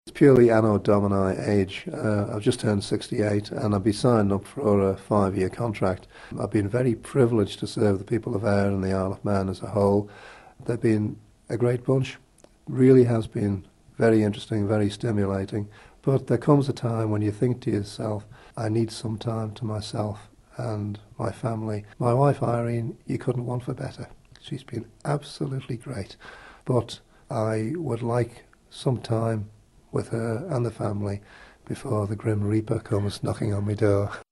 It's purely Anno Domini age. I've just turned 68 and I've been signed up for a 5-year contract. I've been very privileged to serve the people of Ayr and the Isle of Man as a whole. They've been a great bunch. Really has been very interesting, very stimulating. But there comes a time when you think to yourself, I need some time to myself and my family. My wife Irene, you couldn't want for better. She's been absolutely great. But I would like some time with her and the family before the Grim Reaper comes knocking on my door.